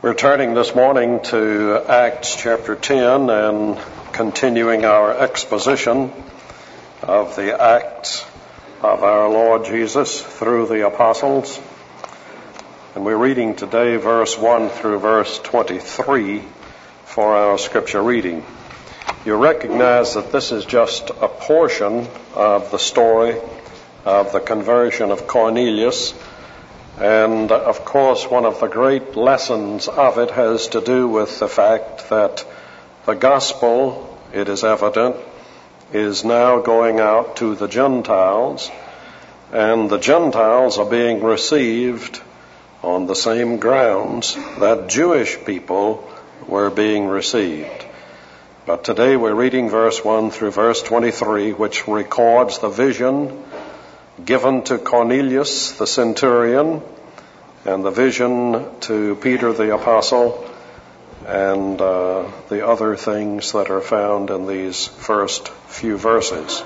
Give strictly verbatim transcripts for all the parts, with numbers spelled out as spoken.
We're turning this morning to Acts chapter ten and continuing our exposition of the acts of our Lord Jesus through the apostles. And we're reading today verse one through verse twenty-three for our scripture reading. You recognize that this is just a portion of the story of the conversion of Cornelius. And, of course, one of the great lessons of it has to do with the fact that the gospel, it is evident, is now going out to the Gentiles, and the Gentiles are being received on the same grounds that Jewish people were being received. But today we're reading verse one through verse twenty-three, which records the vision given to Cornelius the centurion, and the vision to Peter the apostle, and uh, the other things that are found in these first few verses.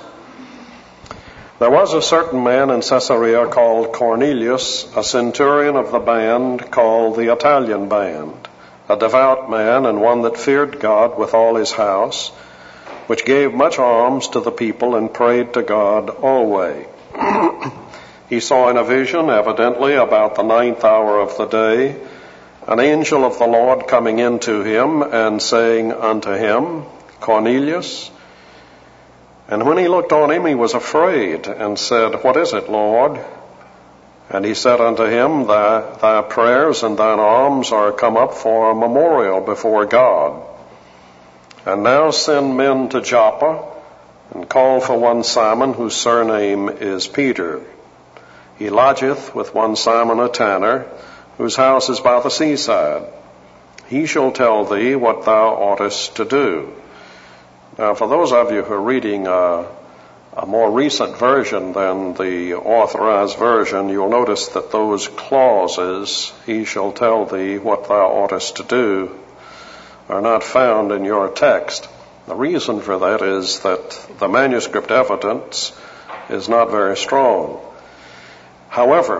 There was a certain man in Caesarea called Cornelius, a centurion of the band called the Italian band, a devout man and one that feared God with all his house, which gave much alms to the people and prayed to God always. He saw in a vision, evidently about the ninth hour of the day, an angel of the Lord coming into him and saying unto him, Cornelius. And when he looked on him, he was afraid and said, What is it, Lord? And he said unto him, Thy, thy prayers and thine alms are come up for a memorial before God. And now send men to Joppa, and call for one Simon, whose surname is Peter. He lodgeth with one Simon a tanner, whose house is by the seaside. He shall tell thee what thou oughtest to do. Now, for those of you who are reading a, a more recent version than the authorized version, you'll notice that those clauses, he shall tell thee what thou oughtest to do, are not found in your text. The reason for that is that the manuscript evidence is not very strong. However,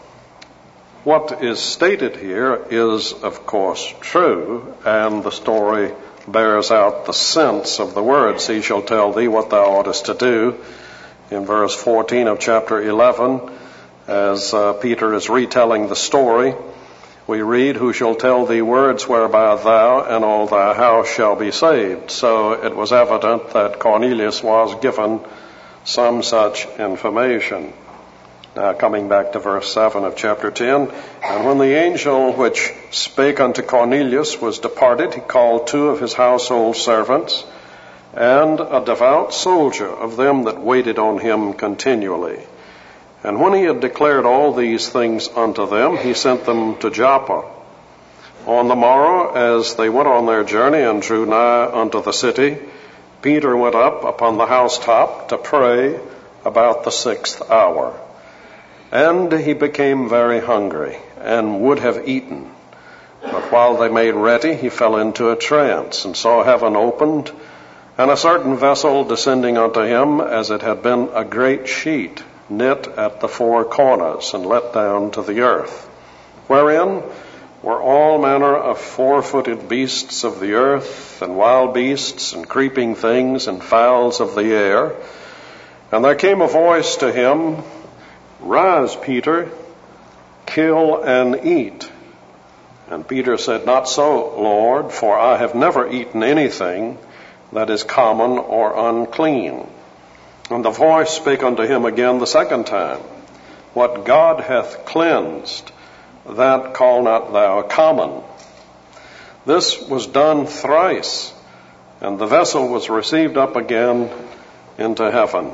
what is stated here is, of course, true, and the story bears out the sense of the words, he shall tell thee what thou oughtest to do. In verse fourteen of chapter eleven, as uh, Peter is retelling the story, we read, Who shall tell thee words whereby thou and all thy house shall be saved. So it was evident that Cornelius was given some such information. Now coming back to verse seven of chapter ten, And when the angel which spake unto Cornelius was departed, he called two of his household servants, and a devout soldier of them that waited on him continually. And when he had declared all these things unto them, he sent them to Joppa. On the morrow, as they went on their journey and drew nigh unto the city, Peter went up upon the housetop to pray about the sixth hour. And he became very hungry, and would have eaten. But while they made ready, he fell into a trance, and saw heaven opened, and a certain vessel descending unto him, as it had been a great sheet, knit at the four corners, and let down to the earth, wherein were all manner of four-footed beasts of the earth, and wild beasts, and creeping things, and fowls of the air. And there came a voice to him, Rise, Peter, kill and eat. And Peter said, Not so, Lord, for I have never eaten anything that is common or unclean. And the voice spake unto him again the second time, What God hath cleansed, that call not thou common. This was done thrice, and the vessel was received up again into heaven.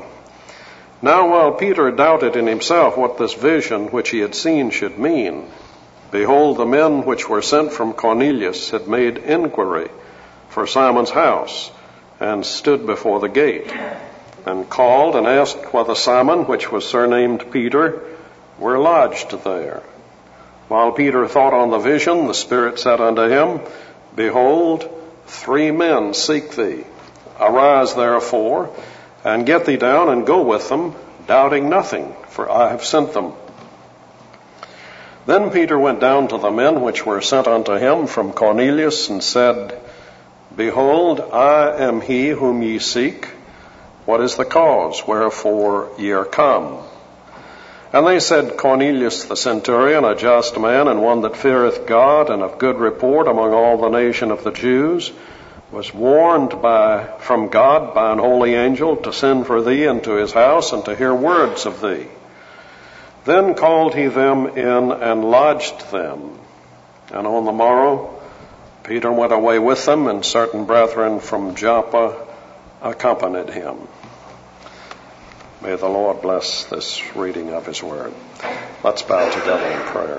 Now while Peter doubted in himself what this vision which he had seen should mean, behold, the men which were sent from Cornelius had made inquiry for Simon's house, and stood before the gate, and called and asked whether Simon, which was surnamed Peter, were lodged there. While Peter thought on the vision, the Spirit said unto him, Behold, three men seek thee. Arise therefore, and get thee down, and go with them, doubting nothing, for I have sent them. Then Peter went down to the men which were sent unto him from Cornelius, and said, Behold, I am he whom ye seek. What is the cause wherefore ye are come? And they said, Cornelius the centurion, a just man, and one that feareth God, and of good report among all the nation of the Jews, was warned by from God by an holy angel to send for thee into his house, and to hear words of thee. Then called he them in and lodged them. And on the morrow Peter went away with them, and certain brethren from Joppa accompanied him. May the Lord bless this reading of his word. Let's bow together in prayer.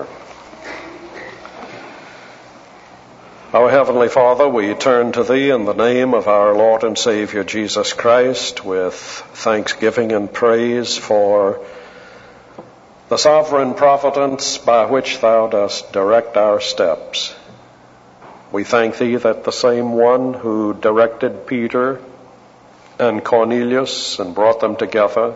Our Heavenly Father, we turn to Thee in the name of our Lord and Savior Jesus Christ with thanksgiving and praise for the sovereign providence by which Thou dost direct our steps. We thank Thee that the same one who directed Peter and Cornelius and brought them together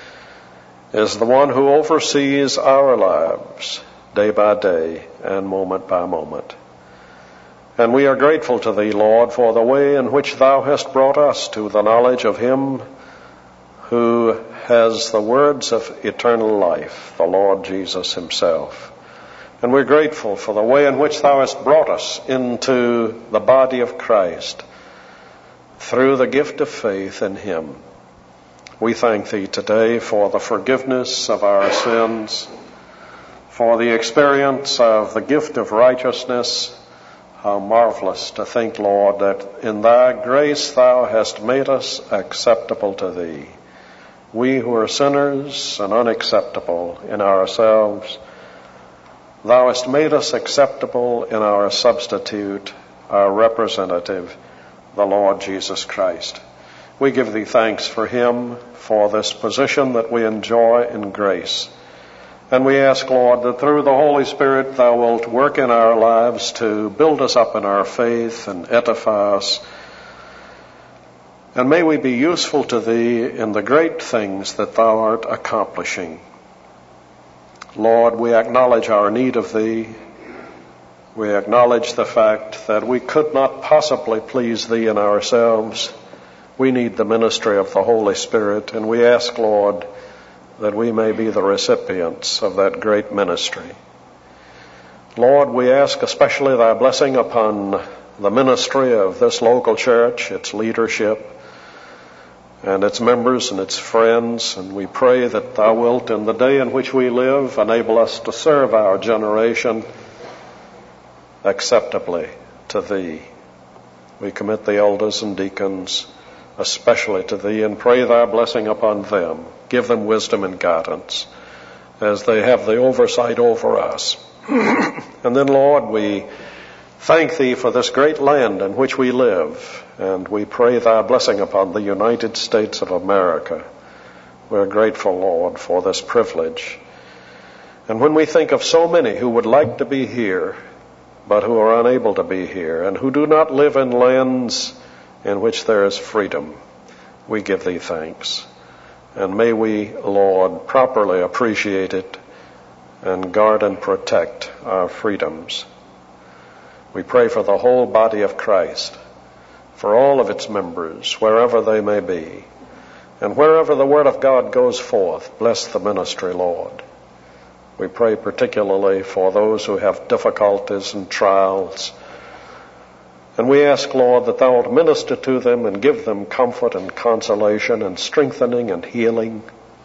is the one who oversees our lives day by day and moment by moment. And we are grateful to Thee, Lord, for the way in which Thou hast brought us to the knowledge of Him who has the words of eternal life, the Lord Jesus Himself. And we're grateful for the way in which Thou hast brought us into the body of Christ through the gift of faith in Him. We thank Thee today for the forgiveness of our sins, for the experience of the gift of righteousness. How marvelous to think, Lord, that in Thy grace Thou hast made us acceptable to Thee. We who are sinners and unacceptable in ourselves, Thou hast made us acceptable in our substitute, our representative, the Lord Jesus Christ. We give Thee thanks for Him, for this position that we enjoy in grace. And we ask, Lord, that through the Holy Spirit Thou wilt work in our lives to build us up in our faith and edify us. And may we be useful to Thee in the great things that Thou art accomplishing. Lord, we acknowledge our need of Thee. We acknowledge the fact that we could not possibly please Thee in ourselves. We need the ministry of the Holy Spirit, and we ask, Lord, that we may be the recipients of that great ministry. Lord, we ask especially Thy blessing upon the ministry of this local church, its leadership, and its members and its friends, and we pray that Thou wilt, in the day in which we live, enable us to serve our generation acceptably to Thee. We commit the elders and deacons especially to Thee, and pray Thy blessing upon them. Give them wisdom and guidance as they have the oversight over us. And then, Lord, we thank Thee for this great land in which we live, and we pray Thy blessing upon the United States of America. We're grateful, Lord, for this privilege. And when we think of so many who would like to be here, but who are unable to be here, and who do not live in lands in which there is freedom, we give Thee thanks. And may we, Lord, properly appreciate it and guard and protect our freedoms. We pray for the whole body of Christ, for all of its members, wherever they may be. And wherever the Word of God goes forth, bless the ministry, Lord. We pray particularly for those who have difficulties and trials. And we ask, Lord, that Thou wilt minister to them and give them comfort and consolation and strengthening and healing.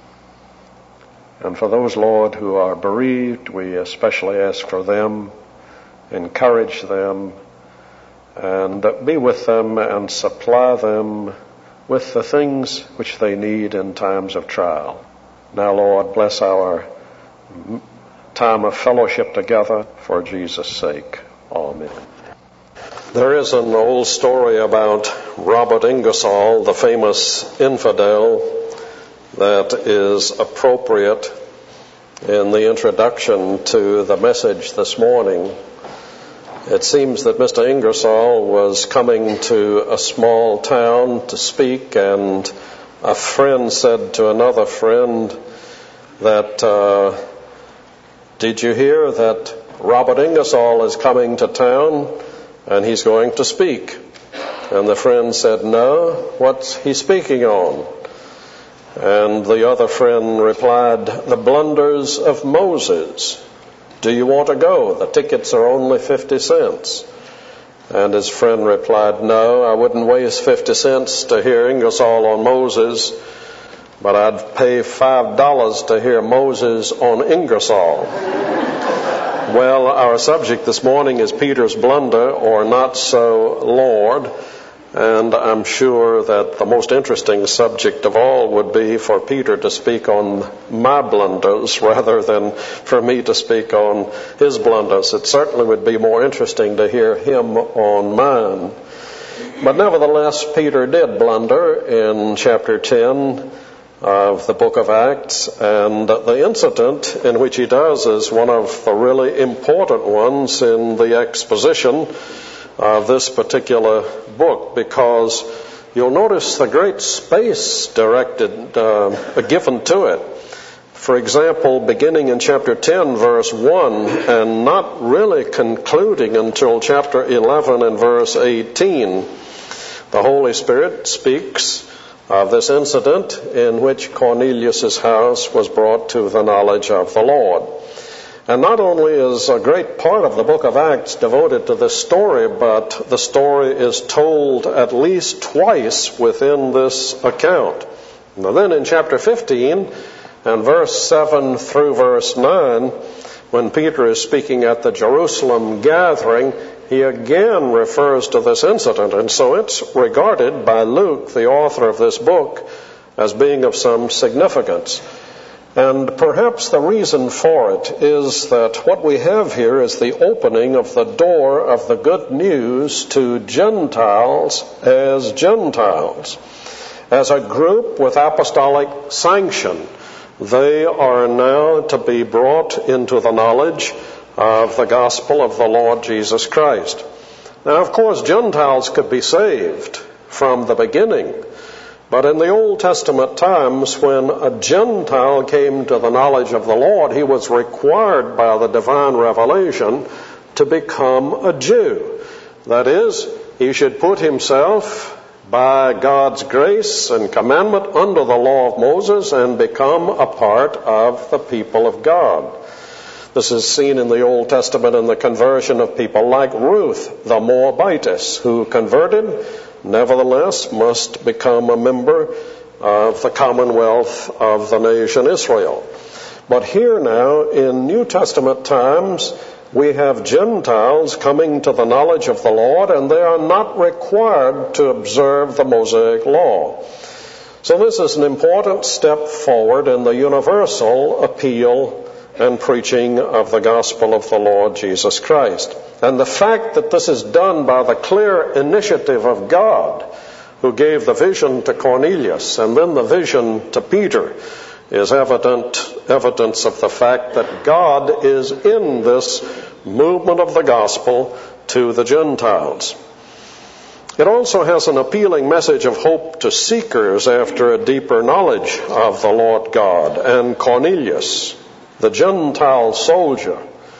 And for those, Lord, who are bereaved, we especially ask for them, encourage them, and be with them and supply them with the things which they need in times of trial. Now, Lord, bless our time of fellowship together for Jesus' sake. Amen. There is an old story about Robert Ingersoll, the famous infidel, that is appropriate in the introduction to the message this morning. It seems that Mister Ingersoll was coming to a small town to speak, and a friend said to another friend that uh, did you hear that Robert Ingersoll is coming to town and he's going to speak? And the friend said, no, what's he speaking on? And the other friend replied, the blunders of Moses. Do you want to go? The tickets are only fifty cents. And his friend replied, no, I wouldn't waste fifty cents to hear Ingersoll on Moses, but I'd pay five dollars to hear Moses on Ingersoll. Well, our subject this morning is Peter's blunder, or not so Lord. And I'm sure that the most interesting subject of all would be for Peter to speak on my blunders rather than for me to speak on his blunders. It certainly would be more interesting to hear him on mine. But nevertheless, Peter did blunder in chapter ten of the book of Acts, and the incident in which he does is one of the really important ones in the exposition of this particular book, because you'll notice the great space directed, uh, given to it. For example, beginning in chapter ten, verse one, and not really concluding until chapter eleven and verse eighteen, the Holy Spirit speaks of this incident in which Cornelius' house was brought to the knowledge of the Lord. And not only is a great part of the book of Acts devoted to this story, but the story is told at least twice within this account. Now then in chapter fifteen and verse seven through verse nine, when Peter is speaking at the Jerusalem gathering, he again refers to this incident. And so it's regarded by Luke, the author of this book, as being of some significance. And perhaps the reason for it is that what we have here is the opening of the door of the good news to Gentiles as Gentiles. As a group with apostolic sanction, they are now to be brought into the knowledge of the gospel of the Lord Jesus Christ. Now, of course, Gentiles could be saved from the beginning. But in the Old Testament times, when a Gentile came to the knowledge of the Lord, he was required by the divine revelation to become a Jew. That is, he should put himself by God's grace and commandment under the law of Moses and become a part of the people of God. This is seen in the Old Testament in the conversion of people like Ruth, the Moabitess, who converted, nevertheless must become a member of the commonwealth of the nation Israel. But here now, in New Testament times, we have Gentiles coming to the knowledge of the Lord, and they are not required to observe the Mosaic law. So this is an important step forward in the universal appeal and preaching of the gospel of the Lord Jesus Christ. And the fact that this is done by the clear initiative of God, who gave the vision to Cornelius and then the vision to Peter, is evident evidence of the fact that God is in this movement of the gospel to the Gentiles. It also has an appealing message of hope to seekers after a deeper knowledge of the Lord God. And Cornelius, the Gentile soldier,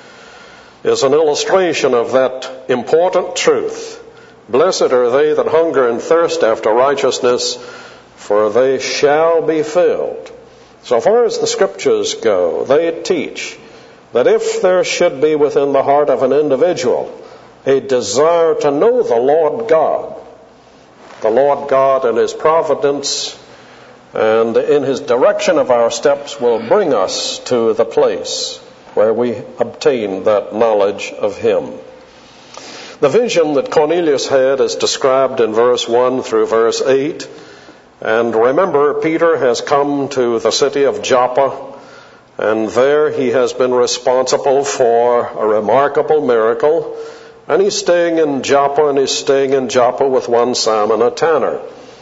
is an illustration of that important truth. Blessed are they that hunger and thirst after righteousness, for they shall be filled. So far as the scriptures go, they teach that if there should be within the heart of an individual a desire to know the Lord God, the Lord God in His providence and in His direction of our steps will bring us to the place where we obtain that knowledge of Him. The vision that Cornelius had is described in verse one through verse eight. And remember, Peter has come to the city of Joppa, and there he has been responsible for a remarkable miracle. And he's staying in Joppa, and he's staying in Joppa with one Simon, a tanner.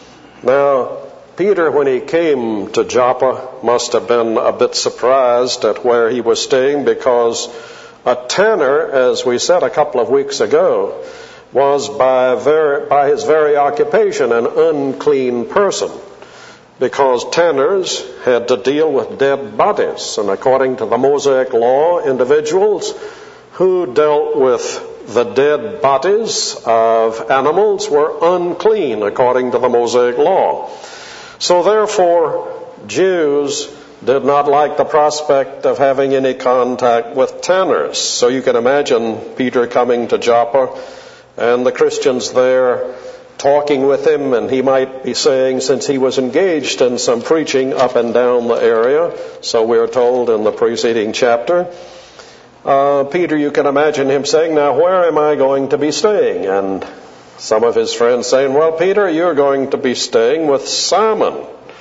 Now, Peter, when he came to Joppa, must have been a bit surprised at where he was staying, because a tanner, as we said a couple of weeks ago, was by, very, by his very occupation an unclean person, because tanners had to deal with dead bodies. And according to the Mosaic law, individuals who dealt with the dead bodies of animals were unclean according to the Mosaic law. So therefore, Jews did not like the prospect of having any contact with tanners. So you can imagine Peter coming to Joppa and the Christians there talking with him, and he might be saying, since he was engaged in some preaching up and down the area, so we're told in the preceding chapter, Uh, Peter, you can imagine him saying, now where am I going to be staying? And some of his friends saying, well, Peter, you're going to be staying with Simon.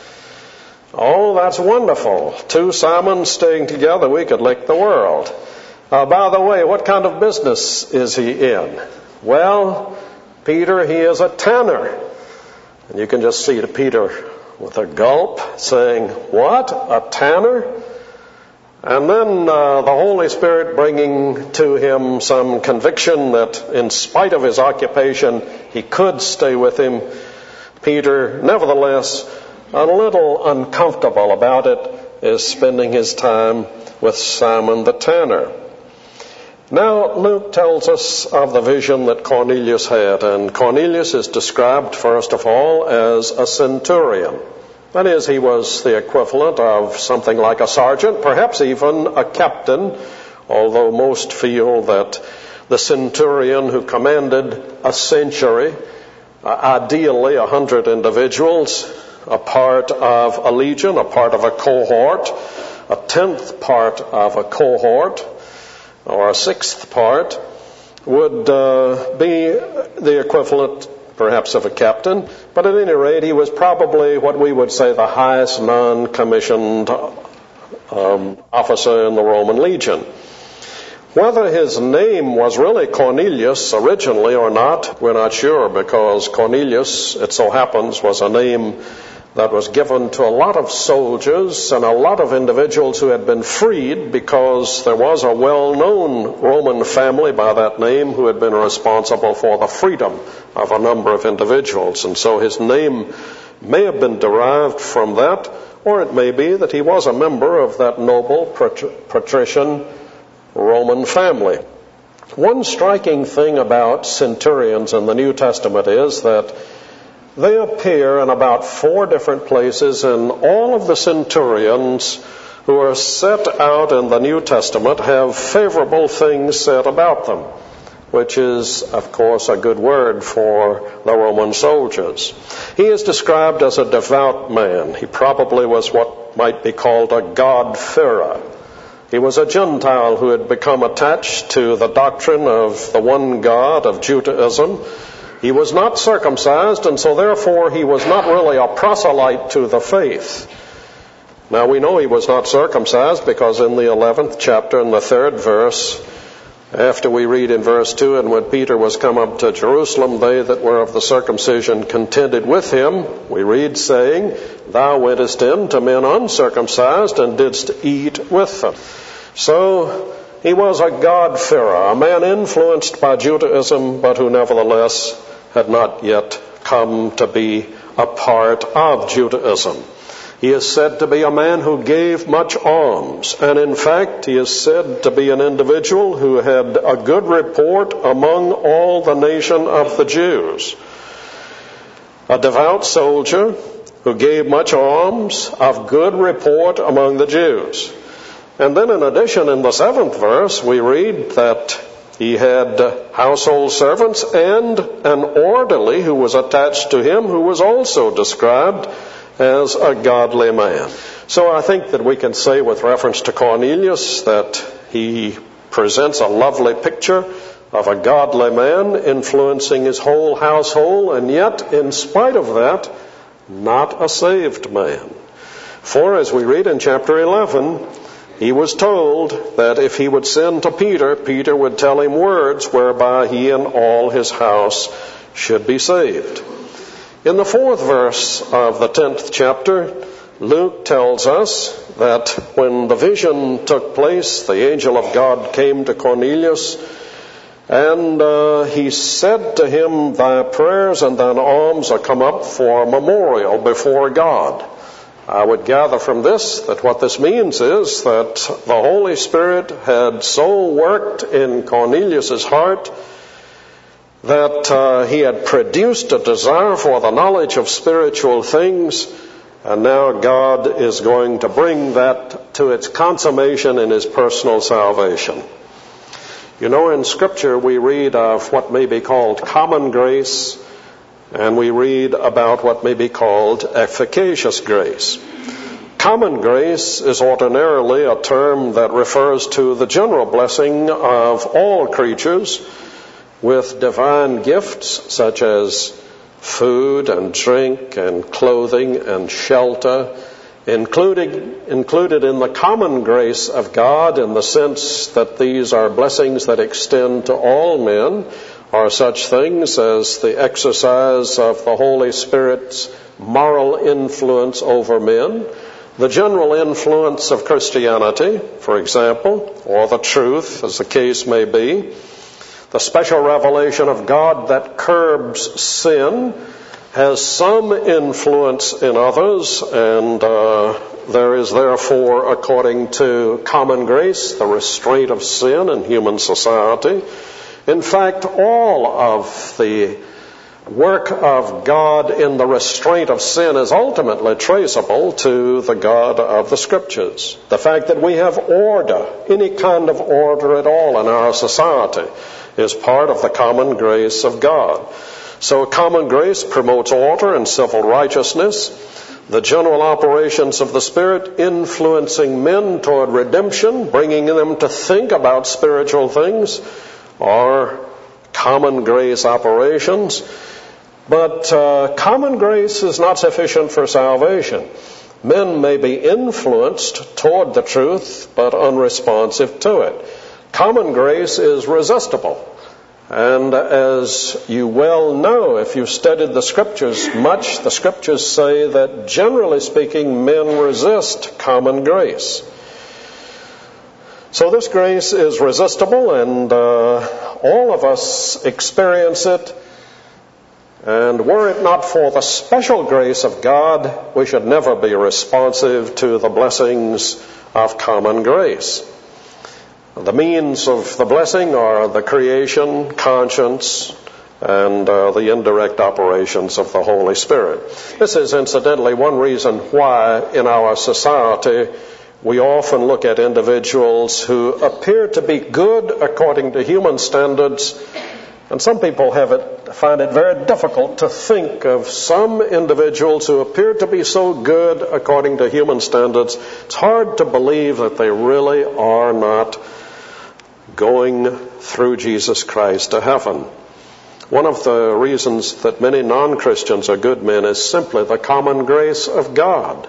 Oh, that's wonderful. Two Simons staying together, we could lick the world. Uh, by the way, what kind of business is he in? Well, Peter, he is a tanner. And you can just see Peter with a gulp saying, what? A tanner? And then uh, the Holy Spirit bringing to him some conviction that in spite of his occupation, he could stay with him. Peter, nevertheless, a little uncomfortable about it, is spending his time with Simon the tanner. Now, Luke tells us of the vision that Cornelius had, and Cornelius is described, first of all, as a centurion. That is, he was the equivalent of something like a sergeant, perhaps even a captain, although most feel that the centurion who commanded a century, uh, ideally a hundred individuals, a part of a legion, a part of a cohort, a tenth part of a cohort, or a sixth part, would uh, be the equivalent perhaps of a captain, but at any rate, he was probably what we would say the highest non-commissioned um, officer in the Roman legion. Whether his name was really Cornelius originally or not, we're not sure, because Cornelius, it so happens, was a name that was given to a lot of soldiers and a lot of individuals who had been freed, because there was a well-known Roman family by that name who had been responsible for the freedom of a number of individuals. And so his name may have been derived from that, or it may be that he was a member of that noble patrician Roman family. One striking thing about centurions in the New Testament is that they appear in about four different places, and all of the centurions who are set out in the New Testament have favorable things said about them, which is, of course, a good word for the Roman soldiers. He is described as a devout man. He probably was what might be called a God-fearer. He was a Gentile who had become attached to the doctrine of the one God of Judaism. He was not circumcised, and so therefore he was not really a proselyte to the faith. Now we know he was not circumcised because in the eleventh chapter, in the third verse, after we read in verse two, and when Peter was come up to Jerusalem, they that were of the circumcision contended with him, we read saying, thou wentest in to men uncircumcised and didst eat with them. So he was a God-fearer, a man influenced by Judaism, but who nevertheless had not yet come to be a part of Judaism. He is said to be a man who gave much alms, and in fact he is said to be an individual who had a good report among all the nation of the Jews. A devout soldier who gave much alms, of good report among the Jews. And then in addition, in the seventh verse, we read that he had household servants and an orderly who was attached to him, who was also described as a godly man. So I think that we can say with reference to Cornelius that he presents a lovely picture of a godly man influencing his whole household, and yet, in spite of that, not a saved man. For as we read in chapter eleven, he was told that if he would send to Peter, Peter would tell him words whereby he and all his house should be saved. In the fourth verse of the tenth chapter, Luke tells us that when the vision took place, the angel of God came to Cornelius, and uh, he said to him, thy prayers and thine alms are come up for a memorial before God. I would gather from this that what this means is that the Holy Spirit had so worked in Cornelius' heart that uh, he had produced a desire for the knowledge of spiritual things, and now God is going to bring that to its consummation in his personal salvation. You know, in Scripture we read of what may be called common grace, and we read about what may be called efficacious grace. Common grace is ordinarily a term that refers to the general blessing of all creatures with divine gifts such as food and drink and clothing and shelter, including, included in the common grace of God in the sense that these are blessings that extend to all men, are such things as the exercise of the Holy Spirit's moral influence over men, the general influence of Christianity, for example, or the truth, as the case may be, the special revelation of God that curbs sin, has some influence in others, and uh, there is therefore, according to common grace, the restraint of sin in human society. In fact, all of the work of God in the restraint of sin is ultimately traceable to the God of the Scriptures. The fact that we have order, any kind of order at all in our society, is part of the common grace of God. So common grace promotes order and civil righteousness. The general operations of the Spirit influencing men toward redemption, bringing them to think about spiritual things, are common grace operations. But uh, common grace is not sufficient for salvation. Men may be influenced toward the truth, but unresponsive to it. Common grace is resistible. And as you well know, if you've studied the Scriptures much, the Scriptures say that generally speaking, men resist common grace. So this grace is resistible, and uh, all of us experience it. And were it not for the special grace of God, we should never be responsive to the blessings of common grace. The means of the blessing are the creation, conscience, and uh, the indirect operations of the Holy Spirit. This is incidentally one reason why in our society we often look at individuals who appear to be good according to human standards, and some people have it, find it very difficult to think of some individuals who appear to be so good according to human standards. It's hard to believe that they really are not going through Jesus Christ to heaven. One of the reasons that many non-Christians are good men is simply the common grace of God.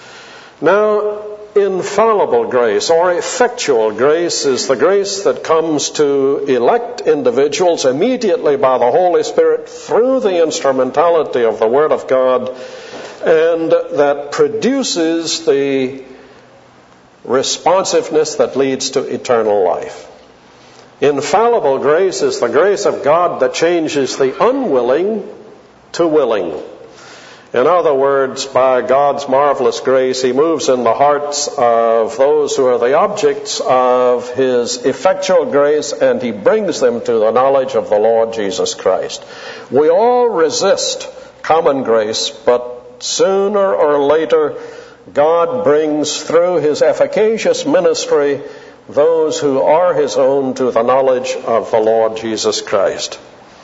Now, infallible grace or effectual grace is the grace that comes to elect individuals immediately by the Holy Spirit through the instrumentality of the Word of God, and that produces the responsiveness that leads to eternal life. Infallible grace is the grace of God that changes the unwilling to willing. In other words, by God's marvelous grace, He moves in the hearts of those who are the objects of His effectual grace, and He brings them to the knowledge of the Lord Jesus Christ. We all resist common grace, but sooner or later, God brings through His efficacious ministry those who are His own to the knowledge of the Lord Jesus Christ.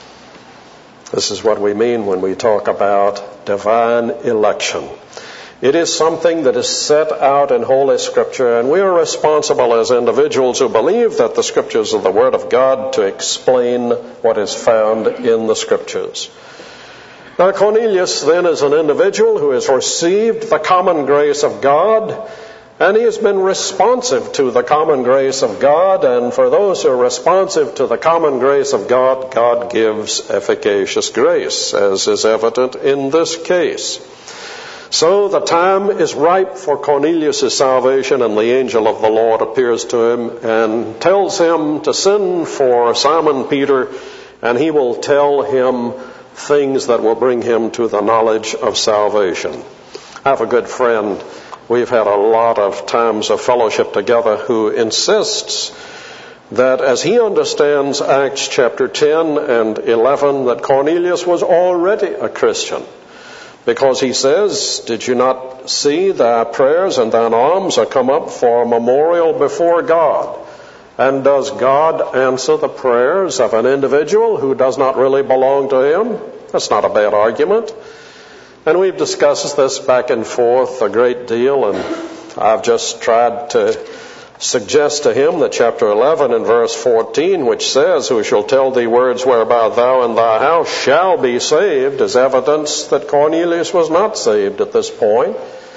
This is what we mean when we talk about divine election. It is something that is set out in Holy Scripture, and we are responsible as individuals who believe that the Scriptures are the Word of God to explain what is found in the Scriptures. Now, Cornelius then is an individual who has received the common grace of God, and he has been responsive to the common grace of God, and for those who are responsive to the common grace of God, God gives efficacious grace, as is evident in this case. So the time is ripe for Cornelius' salvation, and the angel of the Lord appears to him and tells him to send for Simon Peter, and he will tell him things that will bring him to the knowledge of salvation. I have a good friend. We've had a lot of times of fellowship together who insists that as he understands Acts chapter ten and eleven, that Cornelius was already a Christian. Because he says, did you not see thy prayers and thine alms are come up for a memorial before God? And does God answer the prayers of an individual who does not really belong to him? That's not a bad argument. And we've discussed this back and forth a great deal, and I've just tried to suggest to him that chapter eleven and verse fourteen, which says, who shall tell thee words whereby thou and thy house shall be saved, is evidence that Cornelius was not saved at this point.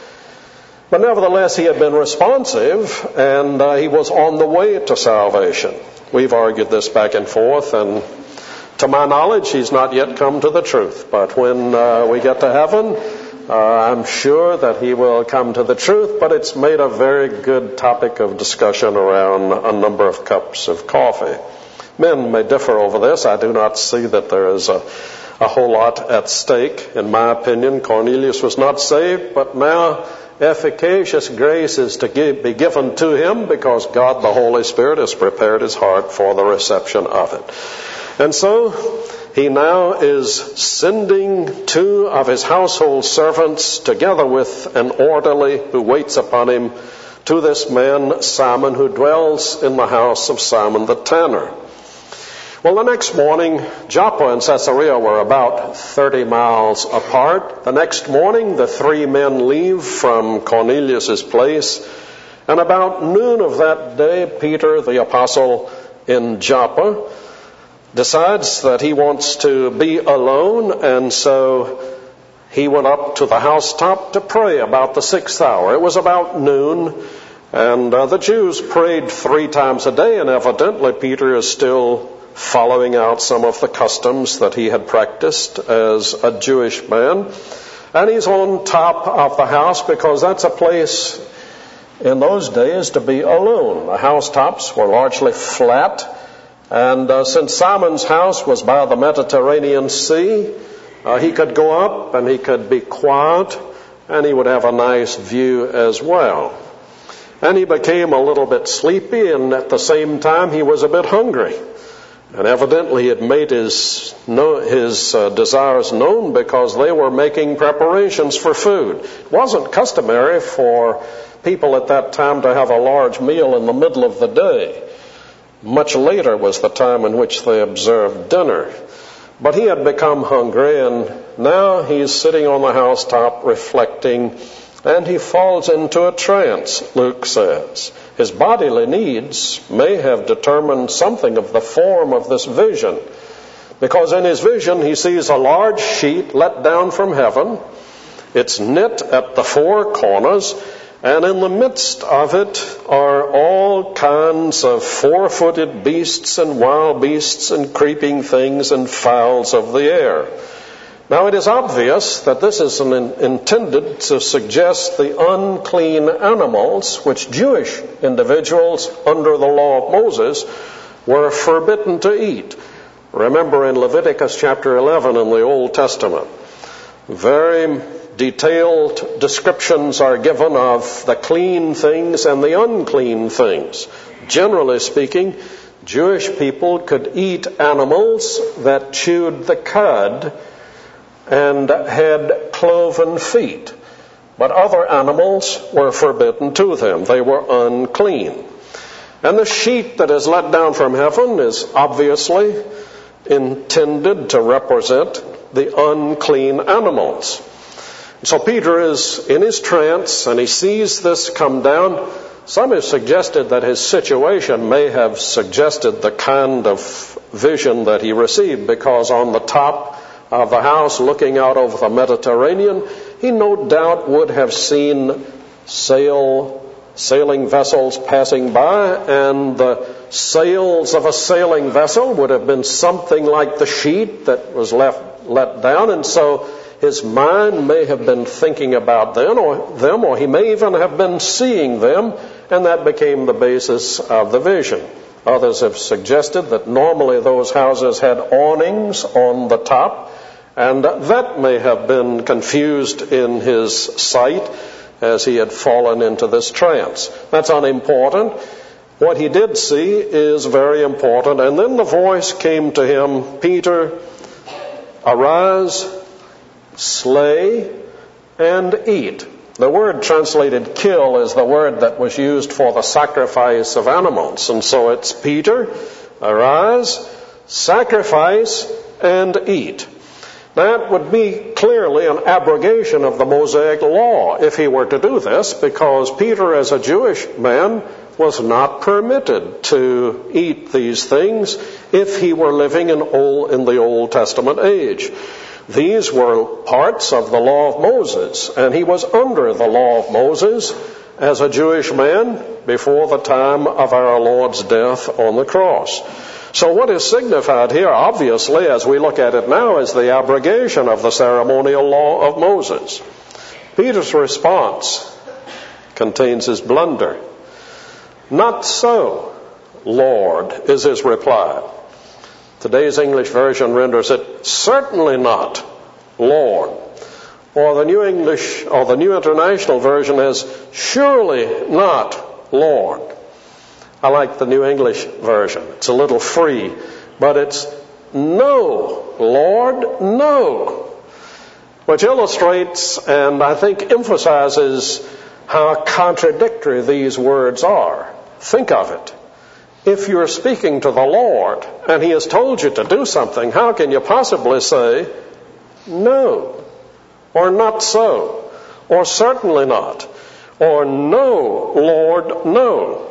But nevertheless, he had been responsive, and uh, he was on the way to salvation. We've argued this back and forth, and to my knowledge, he's not yet come to the truth. But when uh, we get to heaven, uh, I'm sure that he will come to the truth, but it's made a very good topic of discussion around a number of cups of coffee. Men may differ over this. I do not see that there is a, a whole lot at stake. In my opinion, Cornelius was not saved, but now efficacious grace is to give, be given to him because God the Holy Spirit has prepared his heart for the reception of it. And so he now is sending two of his household servants together with an orderly who waits upon him to this man Simon, who dwells in the house of Simon the tanner. Well, the next morning, Joppa and Caesarea were about thirty miles apart. The next morning, the three men leave from Cornelius' place. And about noon of that day, Peter, the apostle in Joppa, decides that he wants to be alone, and so he went up to the housetop to pray about the sixth hour. It was about noon, and uh, the Jews prayed three times a day, and evidently Peter is still following out some of the customs that he had practiced as a Jewish man. And he's on top of the house because that's a place in those days to be alone. The housetops were largely flat. And uh, since Simon's house was by the Mediterranean Sea, uh, he could go up and he could be quiet, and he would have a nice view as well. And he became a little bit sleepy, and at the same time he was a bit hungry. And evidently he had made his, no, his uh, desires known because they were making preparations for food. It wasn't customary for people at that time to have a large meal in the middle of the day. Much later was the time in which they observed dinner. But he had become hungry, and now he's sitting on the housetop reflecting, and he falls into a trance, Luke says. His bodily needs may have determined something of the form of this vision, because in his vision he sees a large sheet let down from heaven. It's knit at the four corners, and in the midst of it are all kinds of four-footed beasts and wild beasts and creeping things and fowls of the air. Now it is obvious that this is an in, intended to suggest the unclean animals which Jewish individuals under the law of Moses were forbidden to eat. Remember in Leviticus chapter eleven in the Old Testament, very detailed descriptions are given of the clean things and the unclean things. Generally speaking, Jewish people could eat animals that chewed the cud and had cloven feet, but other animals were forbidden to them. They were unclean. And the sheet that is let down from heaven is obviously intended to represent the unclean animals. So Peter is in his trance, and he sees this come down. Some have suggested that his situation may have suggested the kind of vision that he received, because on the top of the house, looking out over the Mediterranean, he no doubt would have seen sail, sailing vessels passing by, and the sails of a sailing vessel would have been something like the sheet that was left let down, and so his mind may have been thinking about them or, them, or he may even have been seeing them, and that became the basis of the vision. Others have suggested that normally those houses had awnings on the top, And that may have been confused in his sight as he had fallen into this trance. That's unimportant. What he did see is very important. And then the voice came to him, Peter, arise, slay, and eat. The word translated kill is the word that was used for the sacrifice of animals. And so it's Peter, arise, sacrifice, and eat. That would be clearly an abrogation of the Mosaic law if he were to do this, because Peter, as a Jewish man, was not permitted to eat these things if he were living in, old, in the Old Testament age. These were parts of the law of Moses, and he was under the law of Moses as a Jewish man before the time of our Lord's death on the cross. So what is signified here, obviously, as we look at it now, is the abrogation of the ceremonial law of Moses. Peter's response contains his blunder. Not so, Lord, is his reply. Today's English version renders it, certainly not, Lord. Or the New English, or the New International Version has, surely not, Lord. I like the New English Version. It's a little free, but it's no, Lord, no. Which illustrates and I think emphasizes how contradictory these words are. Think of it. If you're speaking to the Lord and He has told you to do something, how can you possibly say no, or not so, or certainly not, or no, Lord, no?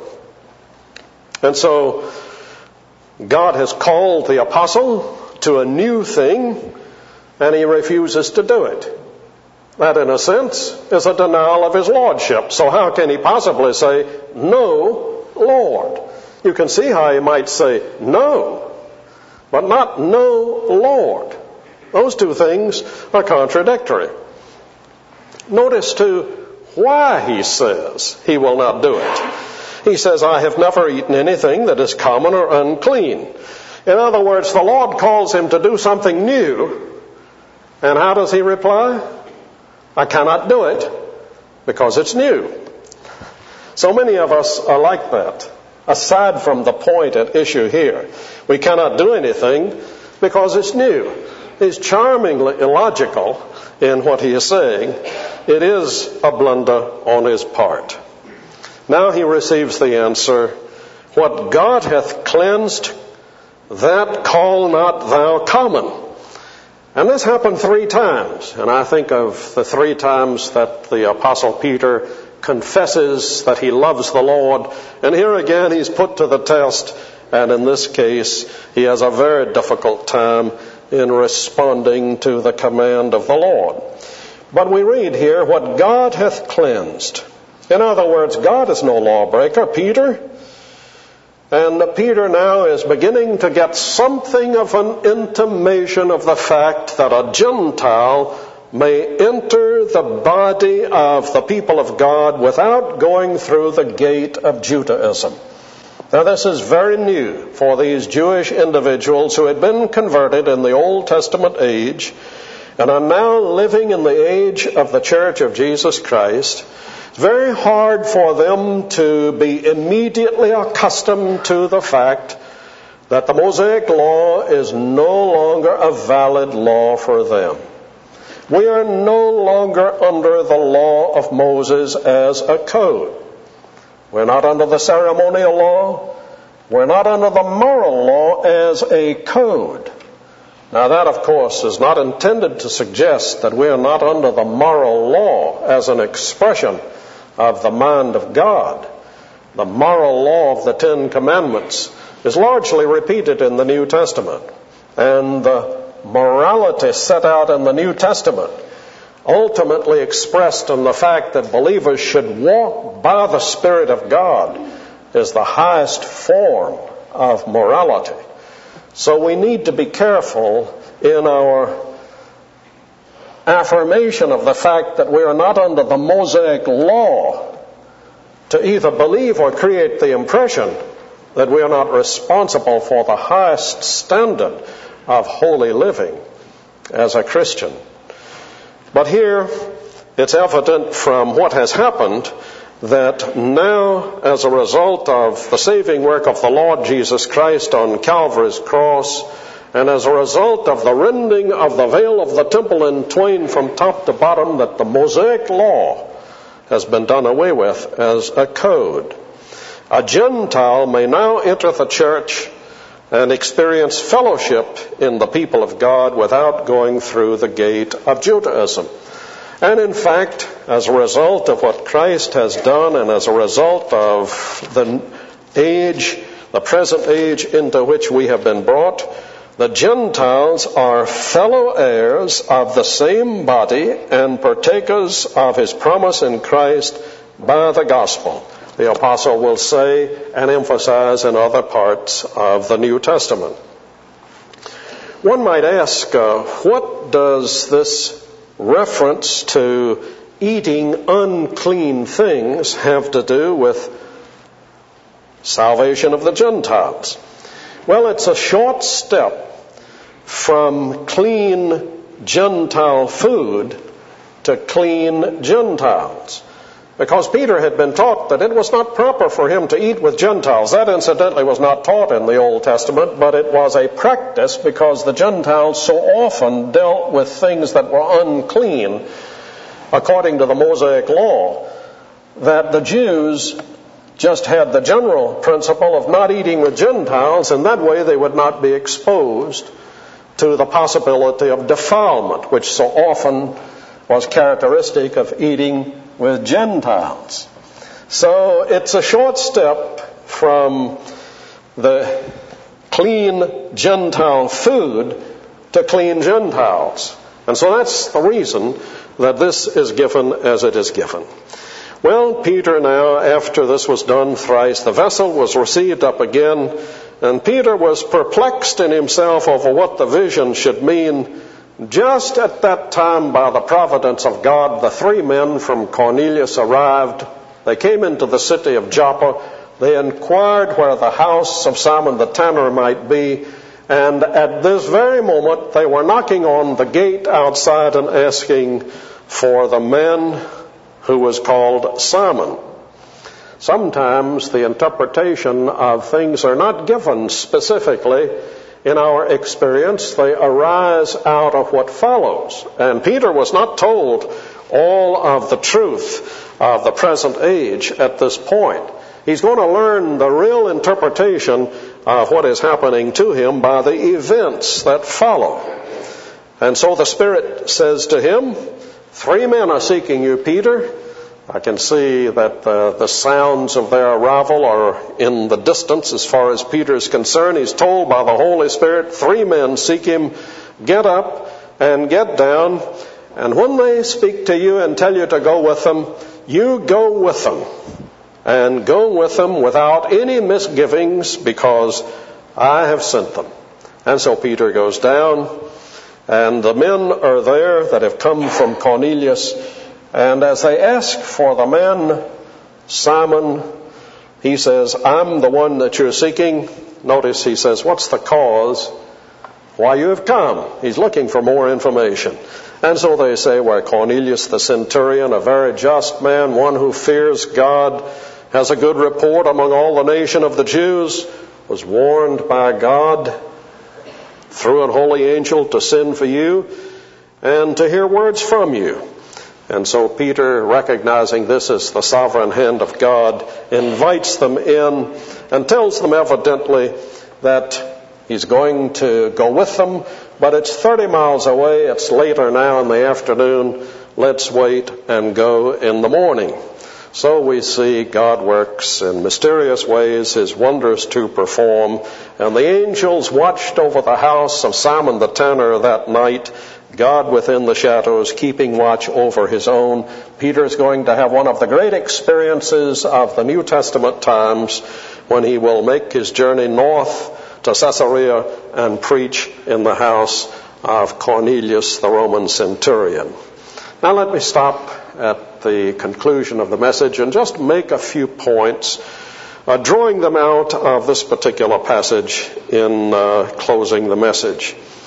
And so God has called the apostle to a new thing, and he refuses to do it. That, in a sense, is a denial of his lordship. So how can he possibly say, no, Lord? You can see how he might say no, but not no, Lord. Those two things are contradictory. Notice, too, why he says he will not do it. He says, I have never eaten anything that is common or unclean. In other words, the Lord calls him to do something new. And how does he reply? I cannot do it because it's new. So many of us are like that. Aside from the point at issue here, we cannot do anything because it's new. He's charmingly illogical in what he is saying. It is a blunder on his part. Now he receives the answer, what God hath cleansed, that call not thou common. And this happened three times. And I think of the three times that the Apostle Peter confesses that he loves the Lord. And here again he's put to the test. And in this case, he has a very difficult time in responding to the command of the Lord. But we read here, what God hath cleansed. In other words, God is no lawbreaker, Peter. And Peter now is beginning to get something of an intimation of the fact that a Gentile may enter the body of the people of God without going through the gate of Judaism. Now, this is very new for these Jewish individuals who had been converted in the Old Testament age and are now living in the age of the Church of Jesus Christ. It's very hard for them to be immediately accustomed to the fact that the Mosaic law is no longer a valid law for them. We are no longer under the law of Moses as a code. We're not under the ceremonial law. We're not under the moral law as a code. Now that, of course, is not intended to suggest that we are not under the moral law as an expression of the mind of God. The moral law of the Ten Commandments is largely repeated in the New Testament. And the morality set out in the New Testament, ultimately expressed in the fact that believers should walk by the Spirit of God, is the highest form of morality. So we need to be careful in our affirmation of the fact that we are not under the Mosaic law to either believe or create the impression that we are not responsible for the highest standard of holy living as a Christian. But here, it's evident from what has happened that now, as a result of the saving work of the Lord Jesus Christ on Calvary's cross, and as a result of the rending of the veil of the temple in twain from top to bottom, that the Mosaic law has been done away with as a code. A Gentile may now enter the church and experience fellowship in the people of God without going through the gate of Judaism. And in fact, as a result of what Christ has done, and as a result of the age, the present age into which we have been brought, the Gentiles are fellow heirs of the same body and partakers of his promise in Christ by the gospel. The apostle will say and emphasize in other parts of the New Testament. One might ask, uh, what does this reference to eating unclean things have to do with salvation of the Gentiles? Well, it's a short step from clean Gentile food to clean Gentiles. Because Peter had been taught that it was not proper for him to eat with Gentiles. That incidentally was not taught in the Old Testament, but it was a practice because the Gentiles so often dealt with things that were unclean according to the Mosaic law, that the Jews just had the general principle of not eating with Gentiles, and that way they would not be exposed to the possibility of defilement, which so often was characteristic of eating with Gentiles. So it's a short step from the clean Gentile food to clean Gentiles. And so that's the reason that this is given as it is given. Well, Peter now, after this was done thrice, the vessel was received up again, and Peter was perplexed in himself over what the vision should mean. Just at that time, by the providence of God, the three men from Cornelius arrived. They came into the city of Joppa. They inquired where the house of Simon the tanner might be, and at this very moment they were knocking on the gate outside and asking for the man who was called Simon. Sometimes the interpretation of things are not given specifically in our experience. They arise out of what follows. And Peter was not told all of the truth of the present age at this point. He's going to learn the real interpretation of what is happening to him by the events that follow. And so the Spirit says to him, "Three men are seeking you, Peter." I can see that the, the sounds of their arrival are in the distance as far as Peter is concerned. He's told by the Holy Spirit, three men seek him. Get up and get down. And when they speak to you and tell you to go with them, you go with them. And go with them without any misgivings, because I have sent them. And so Peter goes down, and the men are there that have come from Cornelius. And as they ask for the man, Simon, he says, "I'm the one that you're seeking." Notice he says, "What's the cause why you have come?" He's looking for more information. And so they say, "Where Cornelius the centurion, a very just man, one who fears God, has a good report among all the nation of the Jews, was warned by God through an holy angel to send for you and to hear words from you." And so Peter, recognizing this as the sovereign hand of God, invites them in and tells them evidently that he's going to go with them, but it's thirty miles away, it's later now in the afternoon, let's wait and go in the morning. So we see God works in mysterious ways, his wonders to perform, and the angels watched over the house of Simon the tanner that night, God within the shadows, keeping watch over his own. Peter is going to have one of the great experiences of the New Testament times when he will make his journey north to Caesarea and preach in the house of Cornelius, the Roman centurion. Now let me stop at the conclusion of the message and just make a few points, uh, drawing them out of this particular passage in uh, closing the message.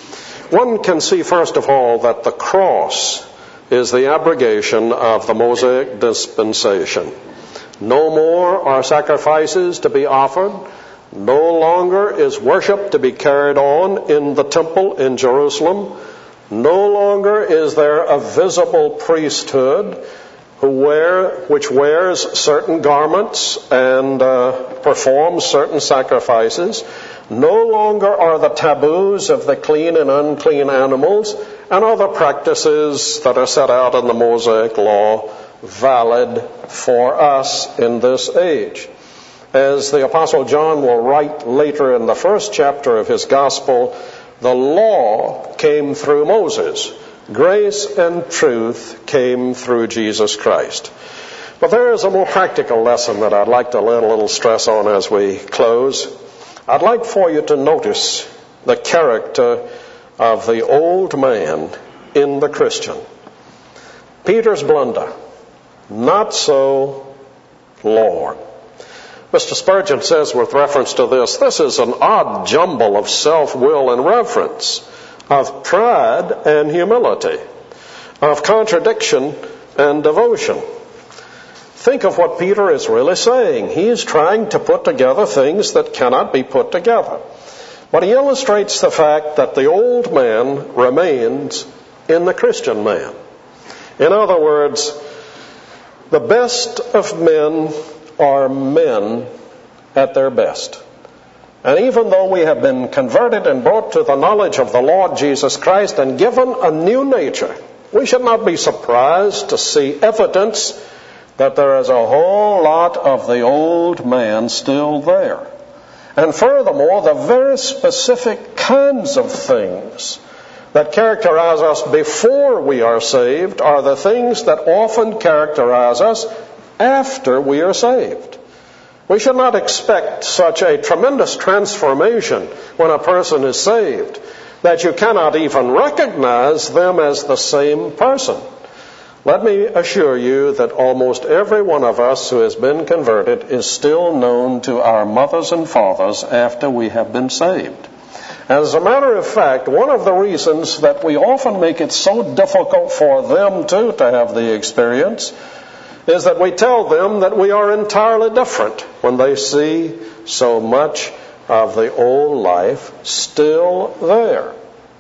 One can see, first of all, that the cross is the abrogation of the Mosaic dispensation. No more are sacrifices to be offered. No longer is worship to be carried on in the temple in Jerusalem. No longer is there a visible priesthood who wear, which wears certain garments and uh, performs certain sacrifices. No longer are the taboos of the clean and unclean animals and other practices that are set out in the Mosaic law valid for us in this age. As the Apostle John will write later in the first chapter of his gospel, the law came through Moses. Grace and truth came through Jesus Christ. But there is a more practical lesson that I'd like to lay a little stress on as we close. I'd like for you to notice the character of the old man in the Christian. Peter's blunder. Not so, Lord. Mister Spurgeon says with reference to this, this is an odd jumble of self-will and reverence, of pride and humility, of contradiction and devotion. Think of what Peter is really saying. He is trying to put together things that cannot be put together. But he illustrates the fact that the old man remains in the Christian man. In other words, the best of men are men at their best. And even though we have been converted and brought to the knowledge of the Lord Jesus Christ and given a new nature, we should not be surprised to see evidence that there is a whole lot of the old man still there. And furthermore, the very specific kinds of things that characterize us before we are saved are the things that often characterize us after we are saved. We should not expect such a tremendous transformation when a person is saved that you cannot even recognize them as the same person. Let me assure you that almost every one of us who has been converted is still known to our mothers and fathers after we have been saved. As a matter of fact, one of the reasons that we often make it so difficult for them too to have the experience is that we tell them that we are entirely different when they see so much of the old life still there.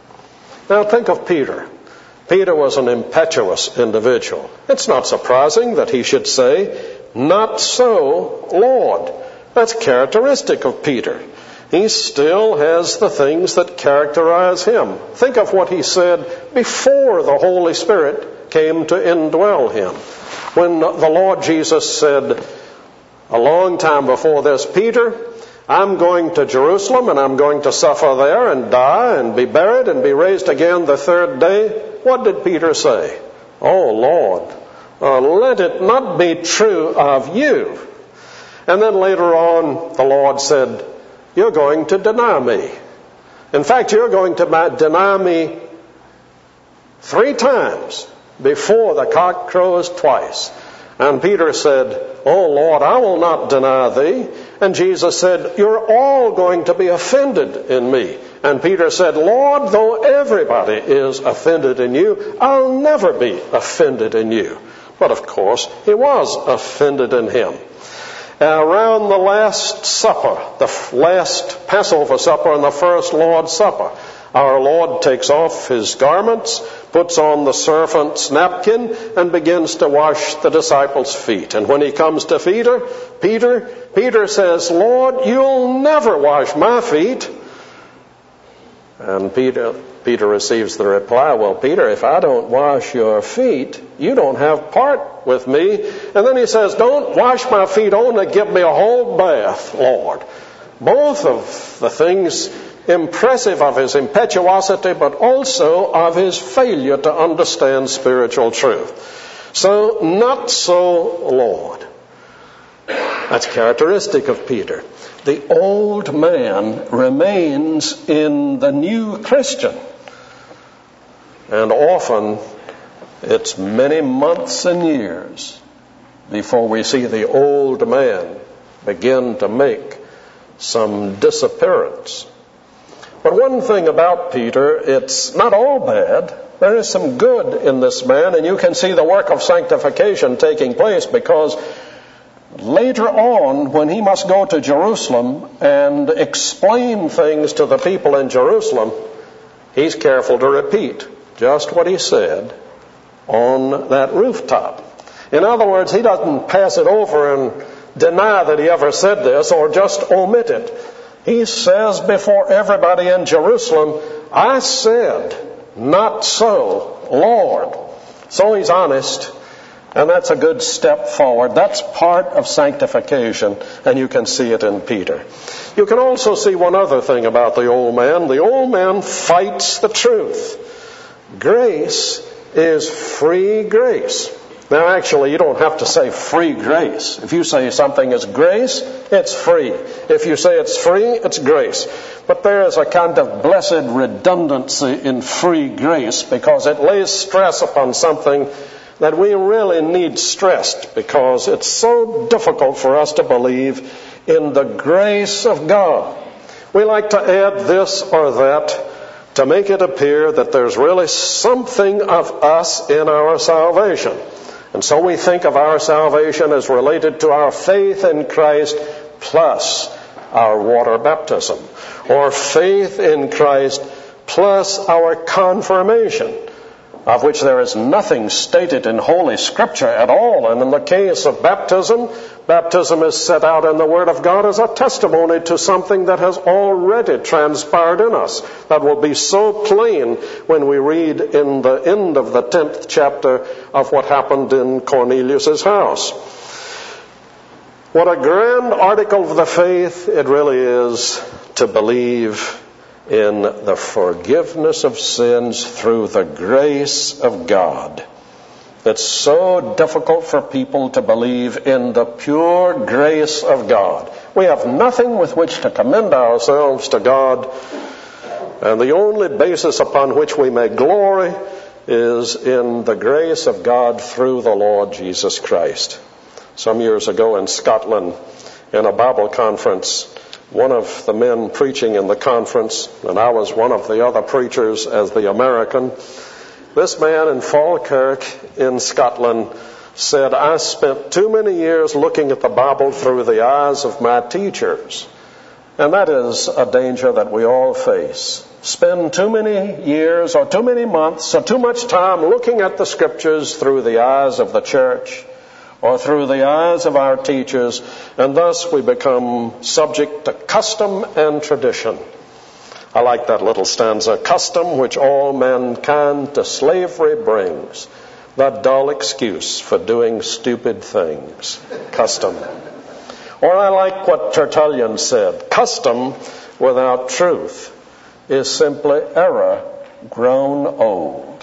Now think of Peter. Peter was an impetuous individual. It's not surprising that he should say, "Not so, Lord." That's characteristic of Peter. He still has the things that characterize him. Think of what he said before the Holy Spirit came to indwell him. When the Lord Jesus said a long time before this, "Peter, I'm going to Jerusalem and I'm going to suffer there and die and be buried and be raised again the third day," what did Peter say? "Oh, Lord, uh, let it not be true of you." And then later on, the Lord said, "You're going to deny me. In fact, you're going to deny me three times before the cock crows twice." And Peter said, "Oh, Lord, I will not deny thee." And Jesus said, "You're all going to be offended in me." And Peter said, "Lord, though everybody is offended in you, I'll never be offended in you." But of course, he was offended in him. Around the Last Supper, the last Passover supper and the first Lord's Supper, our Lord takes off his garments, puts on the servant's napkin, and begins to wash the disciples' feet. And when he comes to Peter, Peter, Peter says, "Lord, you'll never wash my feet." And Peter, Peter receives the reply, "Well, Peter, if I don't wash your feet, you don't have part with me." And then he says, "Don't wash my feet, only give me a whole bath, Lord." Both of the things impressive of his impetuosity, but also of his failure to understand spiritual truth. So, "Not so, Lord." That's characteristic of Peter. The old man remains in the new Christian. And often, it's many months and years before we see the old man begin to make some disappearance. But one thing about Peter, it's not all bad. There is some good in this man, and you can see the work of sanctification taking place, because later on, when he must go to Jerusalem and explain things to the people in Jerusalem, he's careful to repeat just what he said on that rooftop. In other words, he doesn't pass it over and deny that he ever said this or just omit it. He says before everybody in Jerusalem, I said, not so, Lord. So he's honest, and that's a good step forward. That's part of sanctification, and you can see it in Peter. You can also see one other thing about the old man. The old man fights the truth. Grace is free grace. Now, actually, you don't have to say free grace. If you say something is grace, it's free. If you say it's free, it's grace. But there is a kind of blessed redundancy in free grace, because it lays stress upon something that we really need stressed, because it's so difficult for us to believe in the grace of God. We like to add this or that to make it appear that there's really something of us in our salvation. And so we think of our salvation as related to our faith in Christ plus our water baptism, or faith in Christ plus our confirmation, of which there is nothing stated in Holy Scripture at all. And in the case of baptism, baptism is set out in the Word of God as a testimony to something that has already transpired in us, that will be so plain when we read in the end of the tenth chapter of what happened in Cornelius' house. What a grand article of the faith it really is to believe in the forgiveness of sins through the grace of God. It's so difficult for people to believe in the pure grace of God. We have nothing with which to commend ourselves to God, and the only basis upon which we may glory is in the grace of God through the Lord Jesus Christ. Some years ago in Scotland, in a Bible conference, one of the men preaching in the conference, and I was one of the other preachers as the American, this man in Falkirk in Scotland said, I spent too many years looking at the Bible through the eyes of my teachers. And that is a danger that we all face. Spend too many years or too many months or too much time looking at the Scriptures through the eyes of the church or through the eyes of our teachers, and thus we become subject to custom and tradition. I like that little stanza, custom which all mankind to slavery brings, the dull excuse for doing stupid things. Custom. Or I like what Tertullian said, custom without truth is simply error grown old.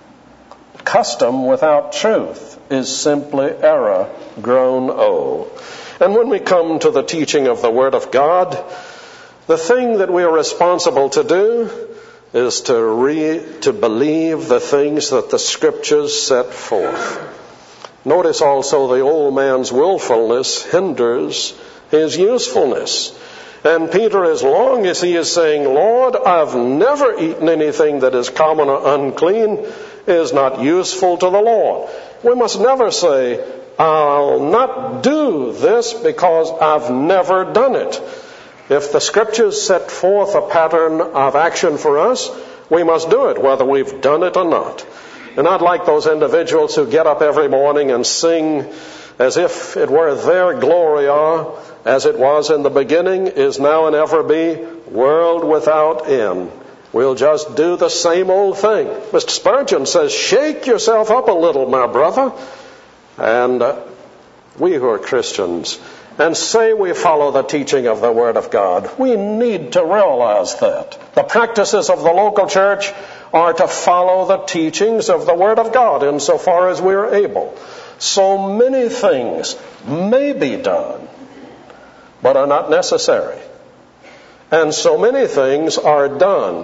Custom without truth is simply error grown old. And when we come to the teaching of the Word of God, the thing that we are responsible to do is to read, to believe the things that the Scriptures set forth. Notice also the old man's willfulness hinders his usefulness. And Peter, as long as he is saying, Lord, I've never eaten anything that is common or unclean, is not useful to the Lord. We must never say, I'll not do this because I've never done it. If the Scriptures set forth a pattern of action for us, we must do it, whether we've done it or not. And I'd like those individuals who get up every morning and sing as if it were their Gloria, as it was in the beginning, is now and ever be, world without end. We'll just do the same old thing. Mister Spurgeon says, shake yourself up a little, my brother. And uh, we who are Christians and say we follow the teaching of the Word of God, we need to realize that. The practices of the local church are to follow the teachings of the Word of God insofar as we are able. So many things may be done, but are not necessary. And so many things are done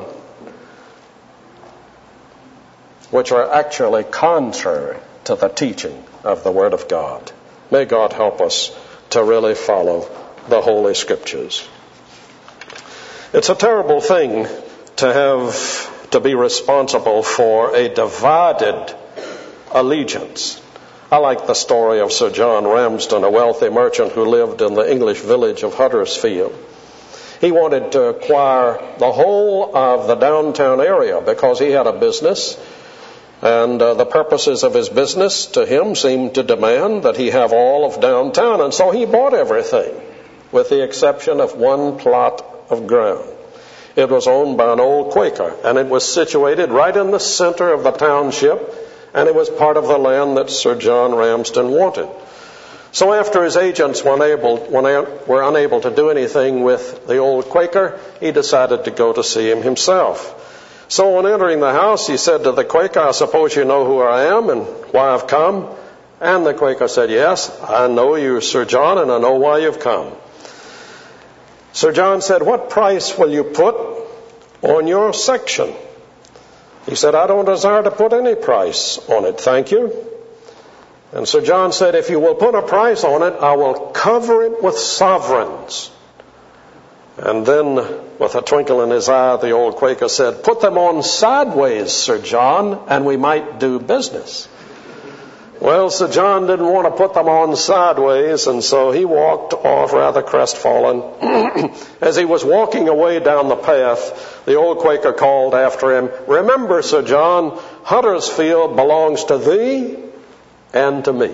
which are actually contrary to the teaching of the Word of God. May God help us to really follow the Holy Scriptures. It's a terrible thing to have to be responsible for a divided allegiance. I like the story of Sir John Ramsden, a wealthy merchant who lived in the English village of Huddersfield. He wanted to acquire the whole of the downtown area because he had a business, and uh, the purposes of his business to him seemed to demand that he have all of downtown, and so he bought everything with the exception of one plot of ground. It was owned by an old Quaker, and it was situated right in the center of the township, and it was part of the land that Sir John Ramsden wanted. So after his agents were unable, were unable to do anything with the old Quaker, he decided to go to see him himself. So on entering the house, he said to the Quaker, "I suppose you know who I am and why I've come?" And the Quaker said, "Yes, I know you, Sir John, and I know why you've come." Sir John said, "What price will you put on your section?" He said, "I don't desire to put any price on it, thank you." And Sir John said, "If you will put a price on it, I will cover it with sovereigns." And then, with a twinkle in his eye, the old Quaker said, "Put them on sideways, Sir John, and we might do business." Well, Sir John didn't want to put them on sideways, and so he walked off rather crestfallen. As he was walking away down the path, the old Quaker called after him, "Remember, Sir John, Huddersfield belongs to thee and to me."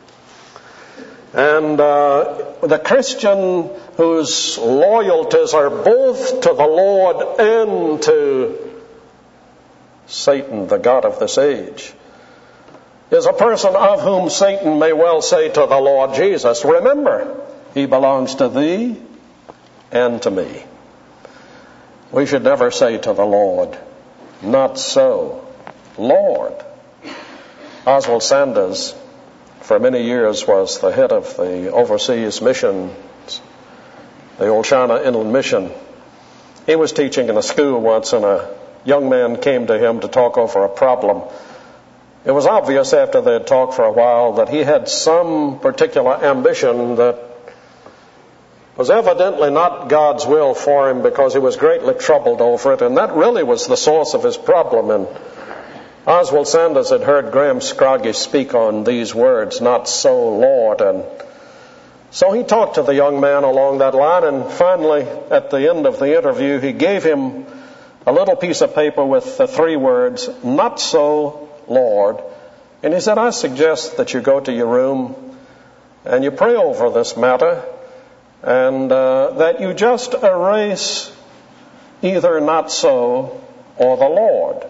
And uh, the Christian whose loyalties are both to the Lord and to Satan, the god of this age, is a person of whom Satan may well say to the Lord Jesus, "Remember, he belongs to thee and to me." We should never say to the Lord, "Not so, Lord." Oswald Sanders, for many years, was the head of the overseas mission, the old China Inland Mission. He was teaching in a school once, and a young man came to him to talk over a problem. It was obvious after they had talked for a while that he had some particular ambition that was evidently not God's will for him, because he was greatly troubled over it, and that really was the source of his problem. And Oswald Sanders had heard Graham Scroggie speak on these words, "Not so, Lord," and so he talked to the young man along that line, and finally, at the end of the interview, he gave him a little piece of paper with the three words, "Not so, Lord," and he said, "I suggest that you go to your room and you pray over this matter, and uh, that you just erase either not so or the Lord,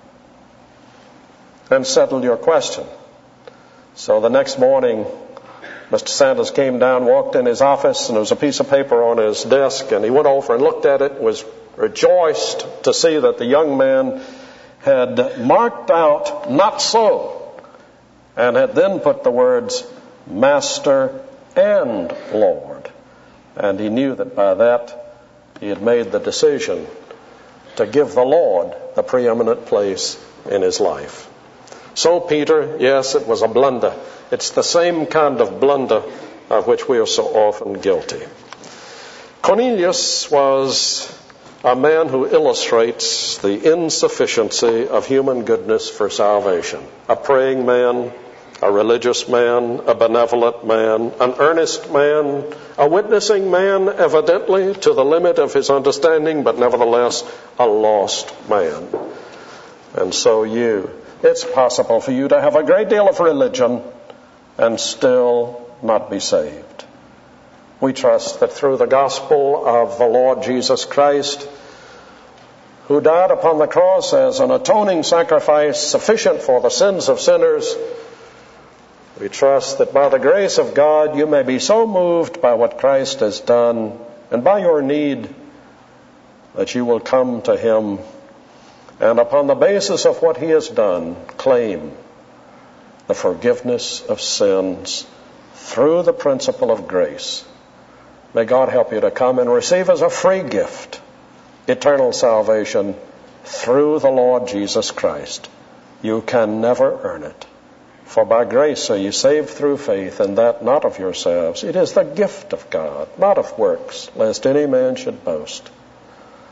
and settle your question." So the next morning, Mister Sanders came down, walked in his office, and there was a piece of paper on his desk, and he went over and looked at it, was rejoiced to see that the young man had marked out "not so," and had then put the words "Master and Lord." And he knew that by that he had made the decision to give the Lord the preeminent place in his life. So Peter, yes, it was a blunder. It's the same kind of blunder of which we are so often guilty. Cornelius was a man who illustrates the insufficiency of human goodness for salvation. A praying man, a religious man, a benevolent man, an earnest man, a witnessing man, evidently to the limit of his understanding, but nevertheless a lost man. And so you, it's possible for you to have a great deal of religion and still not be saved. We trust that through the gospel of the Lord Jesus Christ, who died upon the cross as an atoning sacrifice sufficient for the sins of sinners, we trust that by the grace of God you may be so moved by what Christ has done and by your need that you will come to him, and upon the basis of what he has done, claim the forgiveness of sins through the principle of grace. May God help you to come and receive as a free gift eternal salvation through the Lord Jesus Christ. You can never earn it. For by grace are you saved through faith, and that not of yourselves. It is the gift of God, not of works, lest any man should boast.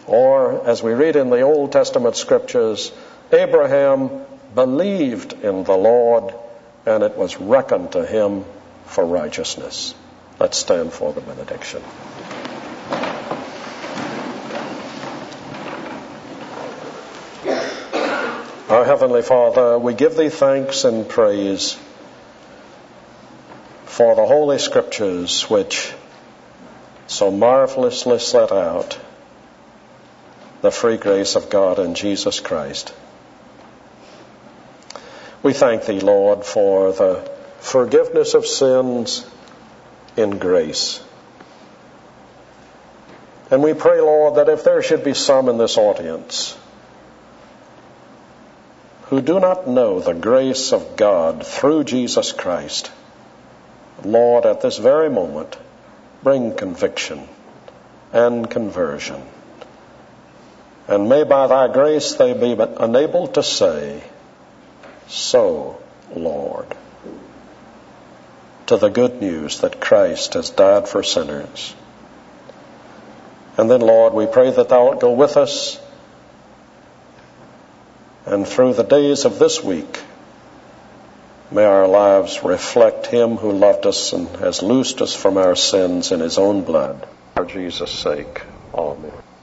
Or, as we read in the Old Testament scriptures, Abraham believed in the Lord, and it was reckoned to him for righteousness. Let's stand for the benediction. Our Heavenly Father, we give Thee thanks and praise for the Holy Scriptures which so marvelously set out the free grace of God in Jesus Christ. We thank Thee, Lord, for the forgiveness of sins in grace. And we pray, Lord, that if there should be some in this audience who do not know the grace of God through Jesus Christ, Lord, at this very moment, bring conviction and conversion. And may by Thy grace they be enabled to say, "So, Lord," to the good news that Christ has died for sinners. And then, Lord, we pray that Thou wilt go with us, and through the days of this week, may our lives reflect Him who loved us and has loosed us from our sins in His own blood. For Jesus' sake, amen.